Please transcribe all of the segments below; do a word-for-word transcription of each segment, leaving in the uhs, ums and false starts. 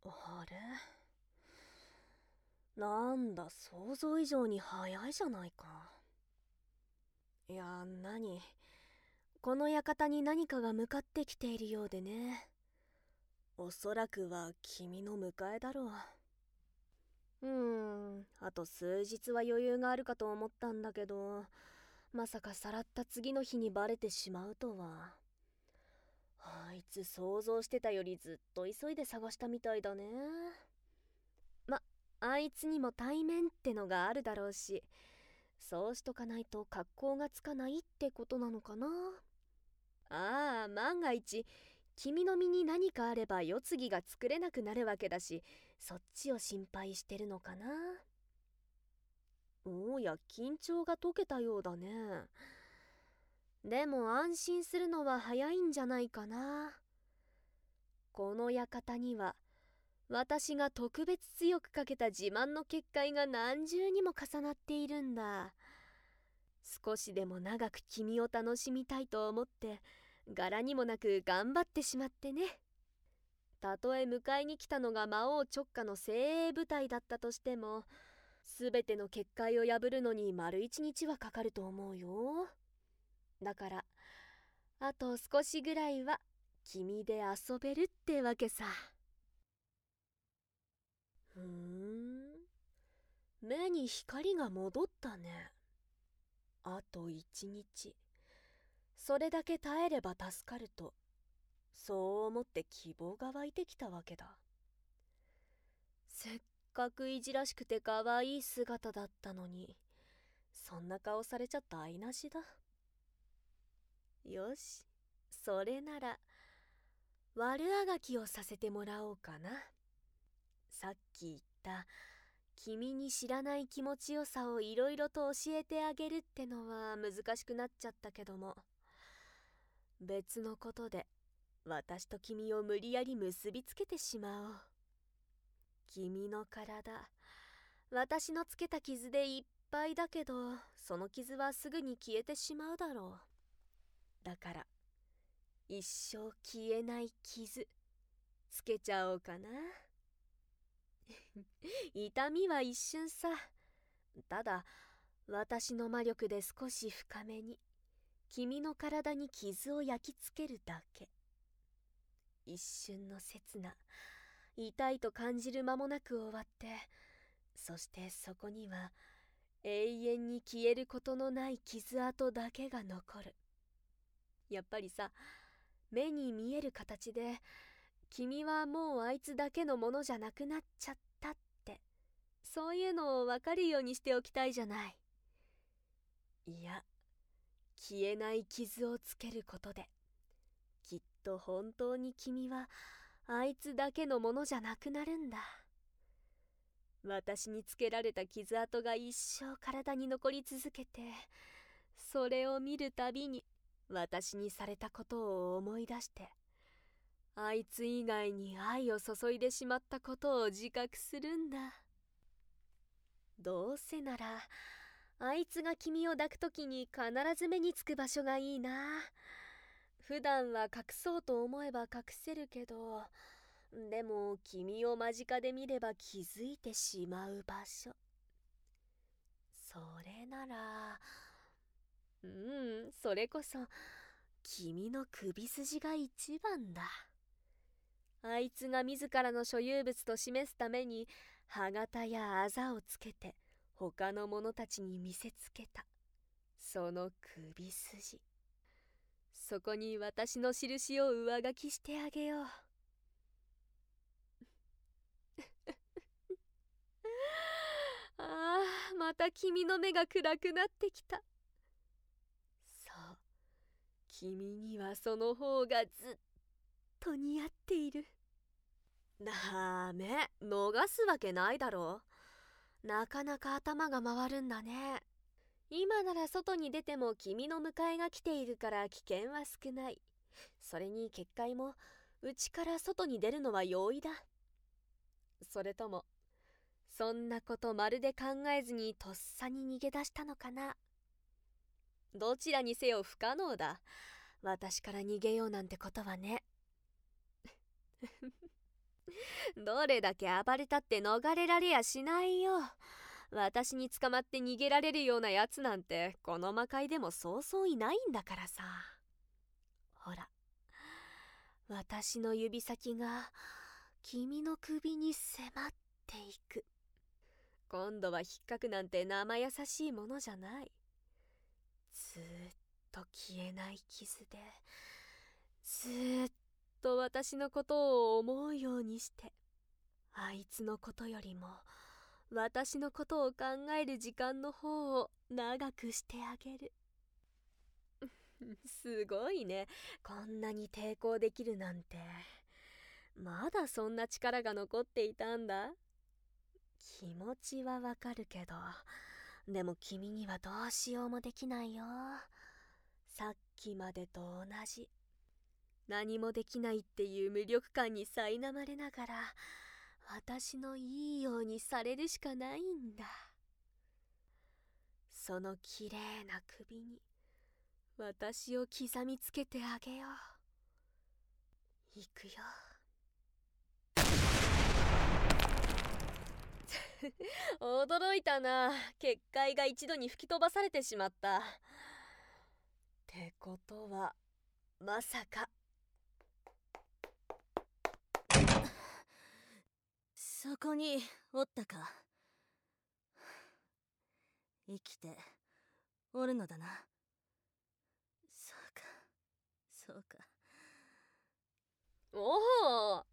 あれ、なんだ、想像以上に早いじゃないか。いや、何、この館に何かが向かってきているようでね。おそらくは君の迎えだろう。うーん、あと数日は余裕があるかと思ったんだけど、まさかさらった次の日にバレてしまうとは。あいつ想像してたよりずっと急いで探したみたいだね。ま、あいつにも対面ってのがあるだろうし、そうしとかないと格好がつかないってことなのかな。ああ、万が一君の身に何かあれば世継ぎが作れなくなるわけだし、そっちを心配してるのかな。おや、緊張が解けたようだね。でも安心するのは早いんじゃないかな。この館には私が特別強くかけた自慢の結界が何重にも重なっているんだ。少しでも長く君を楽しみたいと思って柄にもなく頑張ってしまってね。たとえ迎えに来たのが魔王直下の精鋭部隊だったとしても、すべての結界を破るのに丸一日はかかると思うよ。だからあと少しぐらいは君で遊べるってわけさ。ふーん、目に光が戻ったね。あと一日、それだけ耐えれば助かると、そう思って希望が湧いてきたわけだ。せっかくいじらしくて可愛い姿だったのに、そんな顔されちゃ台無しだ。よし、それなら悪あがきをさせてもらおうかな。さっき言った君に知らない気持ちよさをいろいろと教えてあげるってのは難しくなっちゃったけども、別のことで私と君を無理やり結びつけてしまおう。君の体、私のつけた傷でいっぱいだけど、その傷はすぐに消えてしまうだろう。だから一生消えない傷つけちゃおうかな。痛みは一瞬さ。ただ私の魔力で少し深めに君の体に傷を焼き付けるだけ。一瞬の刹那、痛いと感じる間もなく終わって、そしてそこには永遠に消えることのない傷跡だけが残る。やっぱりさ、目に見える形で君はもうあいつだけのものじゃなくなっちゃったって、そういうのを分かるようにしておきたいじゃない。いや、消えない傷をつけることできっと本当に君はあいつだけのものじゃなくなるんだ。私につけられた傷跡が一生体に残り続けて、それを見るたびに私にされたことを思い出して、あいつ以外に愛を注いでしまったことを自覚するんだ。どうせならあいつが君を抱くときに必ず目につく場所がいいな。普段は隠そうと思えば隠せるけど、でも君を間近で見れば気づいてしまう場所。それなら、うん、それこそ君の首筋が一番だ。あいつが自らの所有物と示すために歯型やあざをつけて他の者たちに見せつけたその首筋、そこに私の印を上書きしてあげよう。ああ、また君の目が暗くなってきた。そう、君にはその方がずっと似合っている。ダメ、逃すわけないだろう。なかなか頭が回るんだね。今なら外に出ても君の迎えが来ているから危険は少ない。それに結界も内から外に出るのは容易だ。それともそんなことまるで考えずにとっさに逃げ出したのかな。どちらにせよ不可能だ。私から逃げようなんてことはね。 どれだけ暴れたって逃れられやしないよ。私に捕まって逃げられるようなやつなんてこの魔界でもそうそういないんだからさ。ほら、私の指先が君の首に迫っていく。今度は引っかくなんて生優しいものじゃない。ずーっと消えない傷で、ずーっと私のことを思うようにして、あいつのことよりも私のことを考える時間の方を長くしてあげる。すごいね、こんなに抵抗できるなんて。まだそんな力が残っていたんだ。気持ちはわかるけど、でも君にはどうしようもできないよ。さっきまでと同じ。何もできないっていう無力感に苛まれながら、私のいいようにされるしかないんだ。そのきれいな首に私を刻みつけてあげよう。いくよ。驚いたな。結界が一度に吹き飛ばされてしまった。ってことはまさか。 そこにおったか。生きておるのだな。そうか、そうか。 おお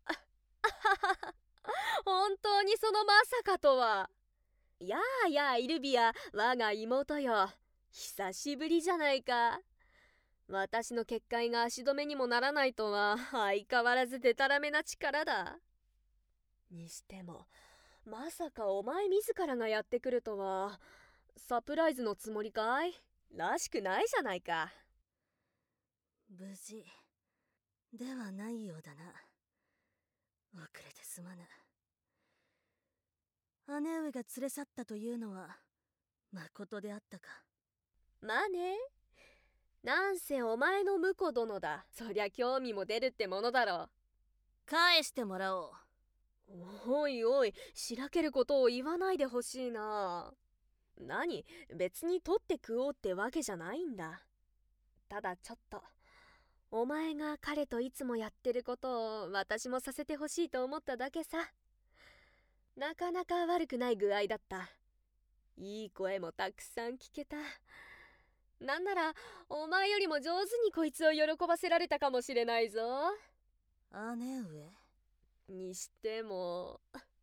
本当にそのまさかとは。やあやあイルビア、我が妹よ。久しぶりじゃないか。私の結界が足止めにもならないとは相変わらずデタラメな力だ。にしてもまさかお前自らがやってくるとは。サプライズのつもりかい？らしくないじゃないか。 無事ではないようだな。遅れてすまぬ。姉上が連れ去ったというのはまことであったか。 まあね。なんせお前の婿殿だ。そりゃ興味も出るってものだろ。 返してもらおう。 おいおい、しらけることを言わないでほしいな。何、別に取って食おうってわけじゃないんだ。ただちょっとお前が彼といつもやってることを私もさせてほしいと思っただけさ。なかなか悪くない具合だった。いい声もたくさん聞けた。なんならお前よりも上手にこいつを喜ばせられたかもしれないぞ。 姉上にしても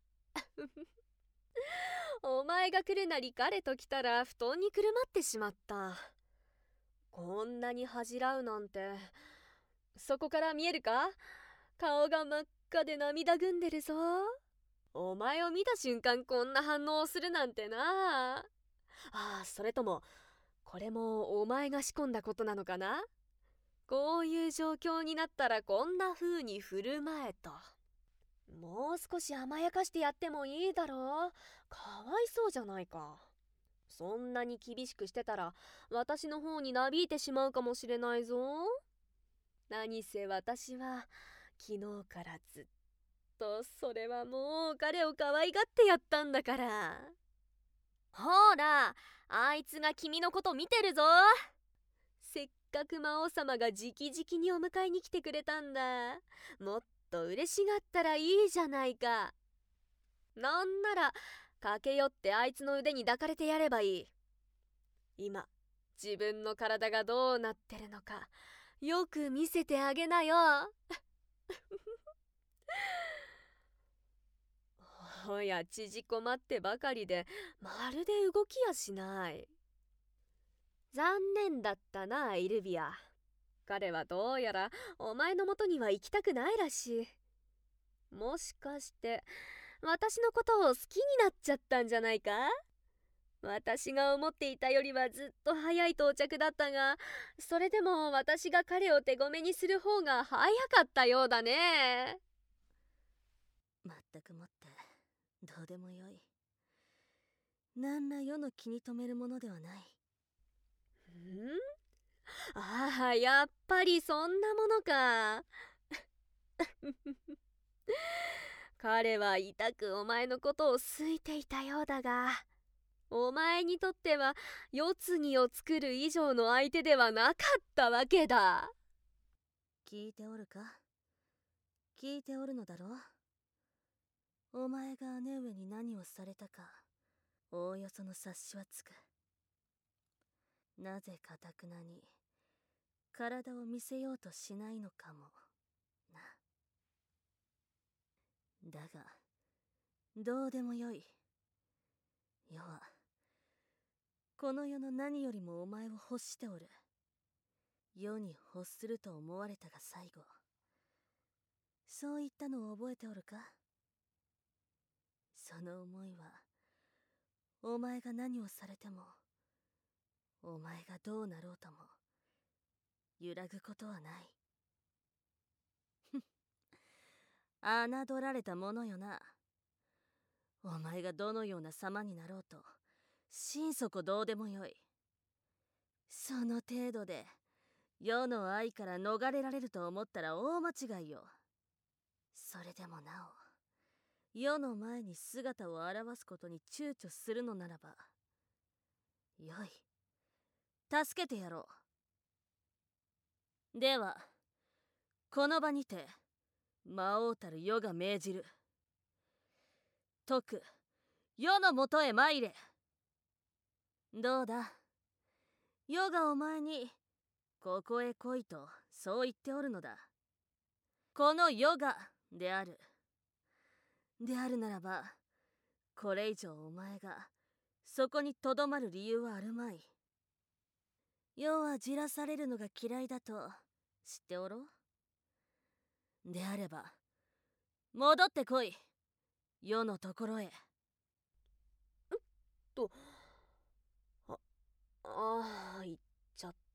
お前が来るなり彼と来たら布団にくるまってしまった。こんなに恥じらうなんて。そこから見えるか？顔が真っ赤で涙ぐんでるぞ。お前を見た瞬間こんな反応をするなんてな。ああ、それともこれもお前が仕込んだことなのかな？こういう状況になったらこんな風に振る舞えと。もう少し甘やかしてやってもいいだろう。かわいそうじゃないか。そんなに厳しくしてたら私の方になびいてしまうかもしれないぞ。何せ私は昨日からずっとそれはもう彼を可愛がってやったんだから。ほら、あいつが君のこと見てるぞ。せっかく魔王様が直々にお迎えに来てくれたんだ。もっと嬉しがったらいいじゃないか。なんなら駆け寄ってあいつの腕に抱かれてやればいい。今自分の体がどうなってるのかよく見せてあげなよ。おや、縮こまってばかりでまるで動きやしない。残念だったな、イルビア。彼はどうやらお前の元には行きたくないらしい。もしかして私のことを好きになっちゃったんじゃないか？私が思っていたよりはずっと早い到着だったが、それでも私が彼を手ごめにする方が早かったようだね。 まったくもってどうでもよい。何ら世の気に留めるものではない。 ん？ああ、やっぱりそんなものか。 彼は痛くお前のことを好いていたようだが、お前にとっては世継ぎを作る以上の相手ではなかったわけだ。 聞いておるか？聞いておるのだろう？お前が姉上に何をされたか、おおよその察しはつく。なぜかたくなに体を見せようとしないのかもな。だがどうでもよい。世はこの世の何よりもお前を欲しておる。世に欲すると思われたが最後、そう言ったのを覚えておるか？その思いは、お前が何をされても、お前がどうなろうとも揺らぐことはない。ふん、侮られたものよな。お前がどのような様になろうと心底どうでもよい。その程度で世の愛から逃れられると思ったら大間違いよ。それでもなお世の前に姿を現すことに躊躇するのならばよい、助けてやろう。ではこの場にて魔王たる世が命じる。徳、世のもとへ参れ。どうだ、世がお前にここへ来いとそう言っておるのだ。この世がである。であるならばこれ以上お前がそこにとどまる理由はあるまい。世はじらされるのが嫌いだと知っておろう？であれば戻ってこい、世のところへ。 とあああ言っちゃった。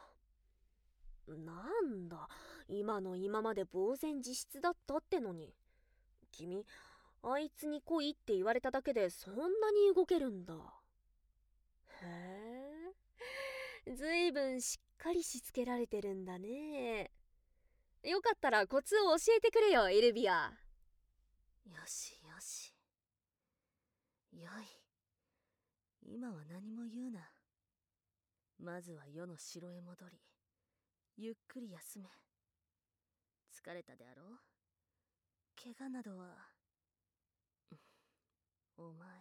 なんだ、今の今まで呆然自失だったってのに。君、あいつに来いって言われただけでそんなに動けるんだ。へえ、ずいぶんしっかりしつけられてるんだね。よかったらコツを教えてくれよ、エルビア。 よしよし、よい、今は何も言うな。まずは世の城へ戻りゆっくり休め。疲れたであろう？怪我などは。お前、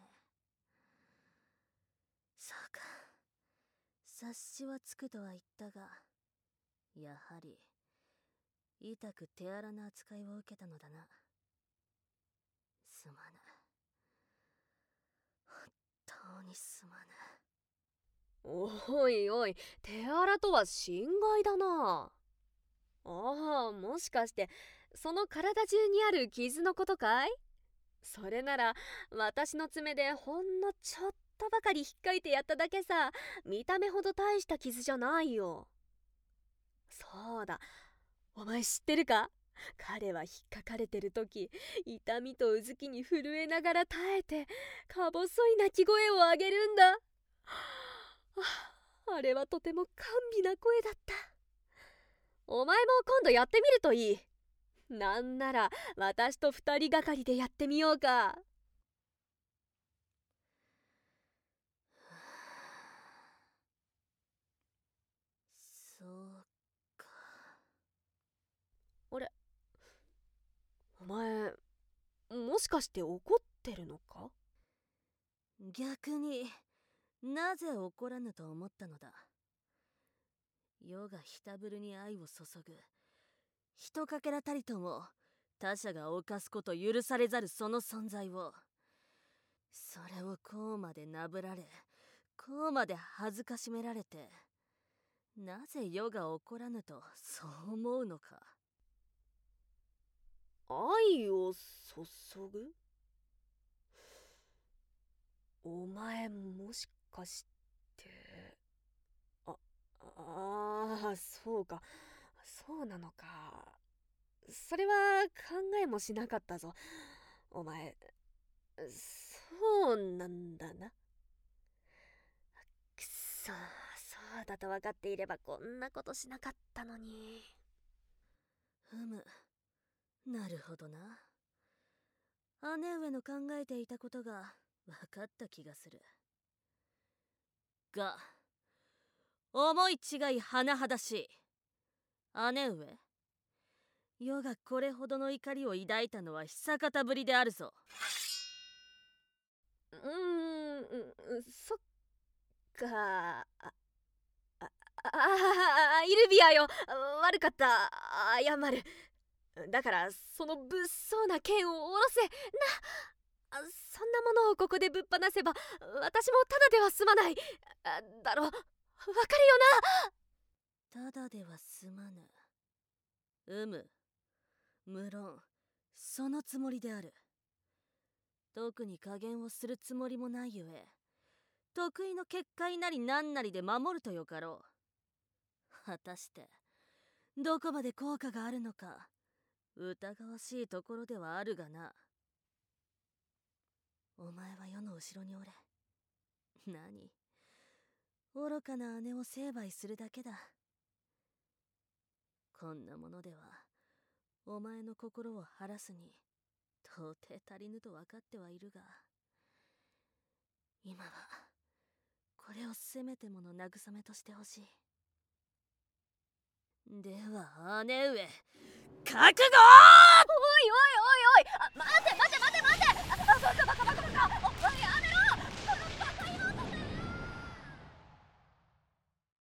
そうか、察しはつくとは言ったが、やはり痛く手荒な扱いを受けたのだな。すまぬ、本当にすまぬ。 おいおい、手荒とは心外だな。ああ、もしかしてその体中にある傷のことかい？それなら私の爪でほんのちょっとばかり引っかいてやっただけさ。見た目ほど大した傷じゃないよ。そうだ、お前知ってるか？彼は引っかかれてる時、痛みとうずきに震えながら耐えてか細い鳴き声を上げるんだ。あ、あれはとても甘美な声だった。お前も今度やってみるといい。なんなら私と二人がかりでやってみようか。 そうか。 あれ、お前もしかして怒ってるのか？ 逆になぜ怒らぬと思ったのだ。世がひたぶるに愛を注ぐひとかけらたりとも他者が犯すこと許されざるその存在を、それをこうまでなぶられこうまで恥ずかしめられて、なぜ世が怒らぬとそう思うのか。 愛を注ぐ？お前もしかして、あ、ああ、そうか、そうなのか。それは考えもしなかったぞ。お前、そうなんだな。くそ、そうだと分かっていればこんなことしなかったのに。 ふむ、なるほどな。 姉上の考えていたことが分かった気がする。が、思い違い甚だしい。姉上、余がこれほどの怒りを抱いたのは久方ぶりであるぞ。 うーん、そっか。あ、あ、あ、イルビアよ、悪かった、謝る。だからその物騒な剣を下ろせな。そんなものをここでぶっ放せば私もただでは済まないだろ。わかるよな。ただでは済まぬ。うむ、無論そのつもりである。特に加減をするつもりもないゆえ、得意の結界なり何なりで守るとよかろう。果たしてどこまで効果があるのか疑わしいところではあるがな。お前は世の後ろにおれ。何、愚かな姉を成敗するだけだ。こんなものではお前の心を晴らすに到底足りぬと分かってはいるが、今はこれをせめてもの慰めとしてほしい。では姉上、覚悟！おいおい